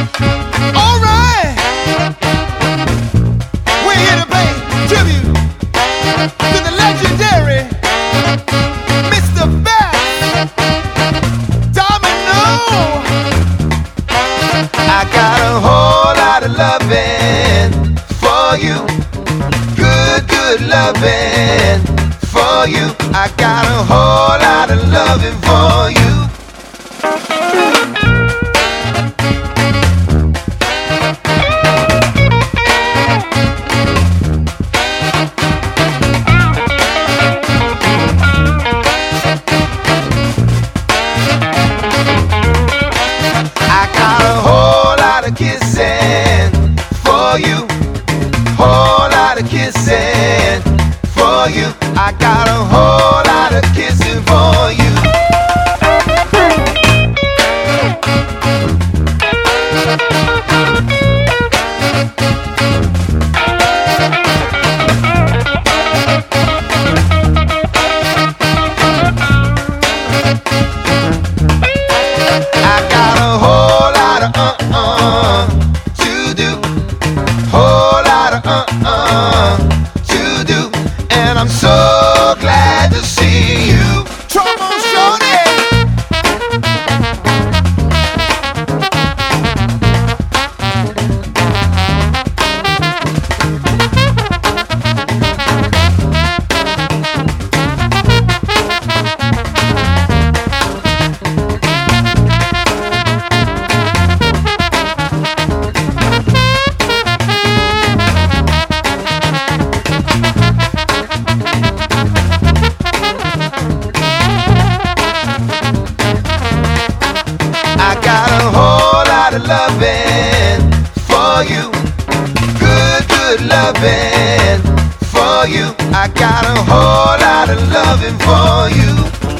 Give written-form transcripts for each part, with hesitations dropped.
All right, we're here to pay tribute to the legendary Mr. Bass Domino. I got a whole lot of loving for you, good loving for you. I got a whole lot of loving for you. Kissing for you, whole lot of kissing for you. I got a whole lot of kissing for you. I got a whole lot of to do, whole lot of to do, and I'm so glad to see you. Trombone Shorty. I got a whole lot of loving for you, good loving for you. I got a whole lot of loving for you.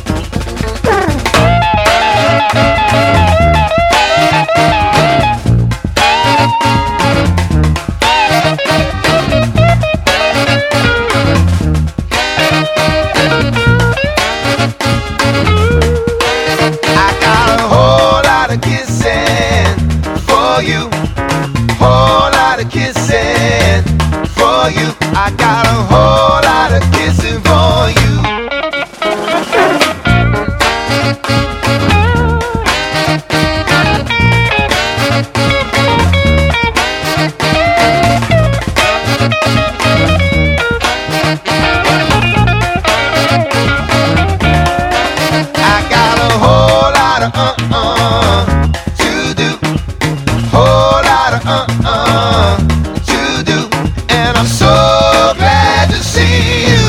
You, whole lot of kissing for you. I got a whole lot of kissing for you. I got a whole lot of to do, whole lot of to do, and I'm so glad to see you.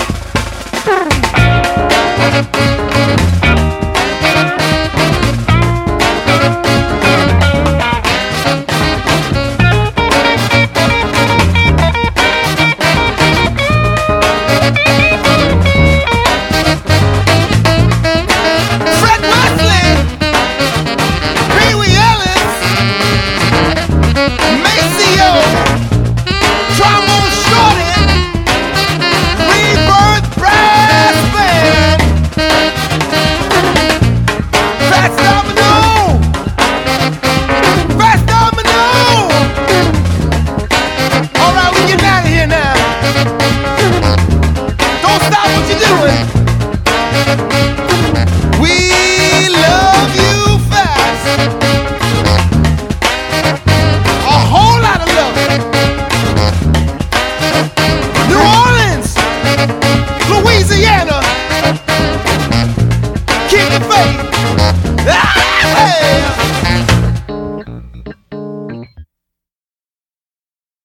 Fred Wesley, Pee Wee Ellis, Maceo, Trombone Shorty, Rebirth Brass Band, Fats Domino, Fats Domino. All right, we getting out of here now. Don't stop what you're doing. We love you fast. A whole lot of love. New Orleans, Louisiana. Keep the faith.